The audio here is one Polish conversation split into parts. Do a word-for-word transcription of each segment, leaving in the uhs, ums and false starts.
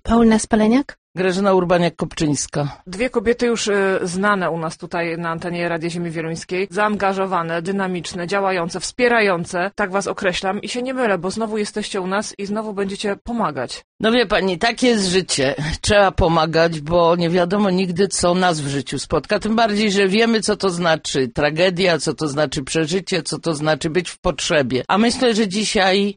Paulina Spaleniak. Grażyna Urbaniak-Kopczyńska. Dwie kobiety już y, znane u nas tutaj na antenie Radia Ziemi Wieluńskiej, zaangażowane, dynamiczne, działające, wspierające, tak was określam i się nie mylę, bo znowu jesteście u nas i znowu będziecie pomagać. No wie pani, takie jest życie. Trzeba pomagać, bo nie wiadomo nigdy, co nas w życiu spotka. Tym bardziej, że wiemy, co to znaczy tragedia, co to znaczy przeżycie, co to znaczy być w potrzebie. A myślę, że dzisiaj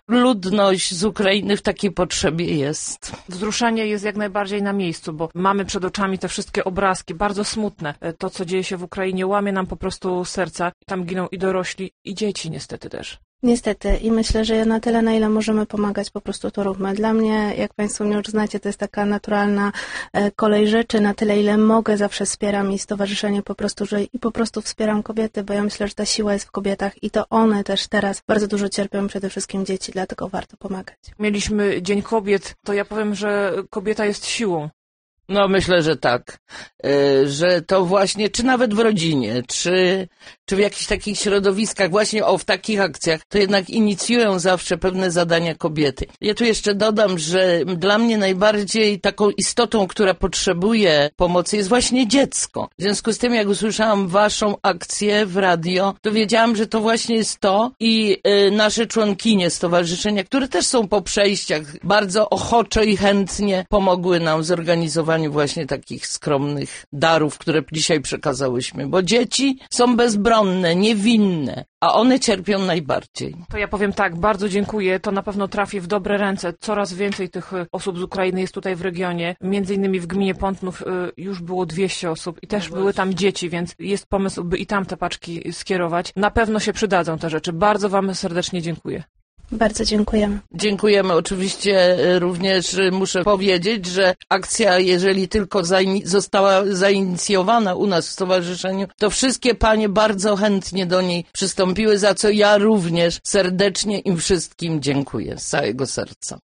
ludność z Ukrainy w takiej potrzebie jest. Wzruszenie jest jak najbardziej na miejscu, bo mamy przed oczami te wszystkie obrazki, bardzo smutne. To, co dzieje się w Ukrainie, łamie nam po prostu serca. Tam giną i dorośli, i dzieci niestety też. Niestety i myślę, że na tyle, na ile możemy pomagać, po prostu to róbmy. Dla mnie, jak Państwo mnie już znacie, to jest taka naturalna kolej rzeczy, na tyle, ile mogę, zawsze wspieram i stowarzyszenie po prostu, że i po prostu wspieram kobiety, bo ja myślę, że ta siła jest w kobietach i to one też teraz bardzo dużo cierpią, przede wszystkim dzieci, dlatego warto pomagać. Mieliśmy Dzień Kobiet, to ja powiem, że kobieta jest siłą. No myślę, że tak, yy, że to właśnie, czy nawet w rodzinie, czy, czy w jakichś takich środowiskach, właśnie o w takich akcjach, to jednak inicjują zawsze pewne zadania kobiety. Ja tu jeszcze dodam, że dla mnie najbardziej taką istotą, która potrzebuje pomocy, jest właśnie dziecko. W związku z tym, jak usłyszałam waszą akcję w radio, to wiedziałam, że to właśnie jest to i yy, nasze członkinie stowarzyszenia, które też są po przejściach, bardzo ochoczo i chętnie pomogły nam zorganizować właśnie takich skromnych darów, które dzisiaj przekazałyśmy, bo dzieci są bezbronne, niewinne, a one cierpią najbardziej. To ja powiem tak, bardzo dziękuję, to na pewno trafi w dobre ręce. Coraz więcej tych osób z Ukrainy jest tutaj w regionie, między innymi w gminie Pątnów już było dwieście osób i też no były tam dzieci, więc jest pomysł, by i tam te paczki skierować. Na pewno się przydadzą te rzeczy. Bardzo wam serdecznie dziękuję. Bardzo dziękujemy. Dziękujemy. Oczywiście również muszę powiedzieć, że akcja, jeżeli tylko zaini- została zainicjowana u nas w stowarzyszeniu, to wszystkie panie bardzo chętnie do niej przystąpiły, za co ja również serdecznie im wszystkim dziękuję z całego serca.